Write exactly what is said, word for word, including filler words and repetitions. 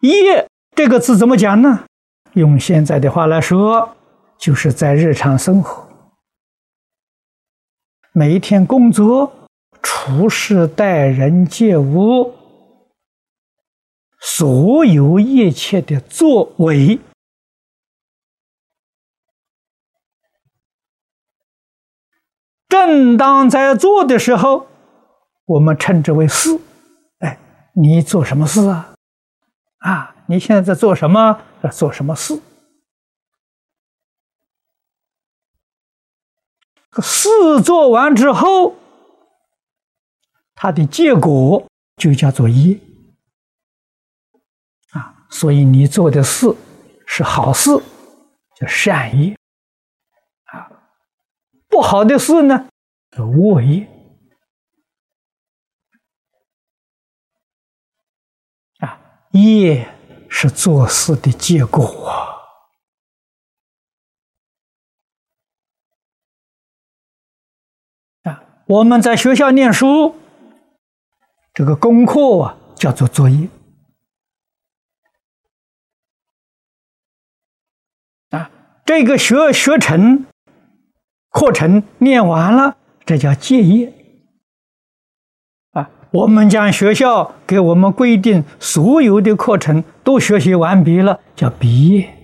业这个字怎么讲呢？用现在的话来说，就是在日常生活，每一天工作、处事、待人接物，所有一切的作为，正当在做的时候，我们称之为事。哎，你做什么事啊？啊，你现在在做什么？在做什么事？事做完之后，它的结果就叫做业啊。所以你做的事是好事，叫善业啊；不好的事呢，叫恶业啊。业是做事的结果啊。啊，我们在学校念书，这个功课啊叫做作业啊。这个学学程课程念完了，这叫结业啊。我们将学校给我们规定所有的课程都学习完毕了，叫毕业。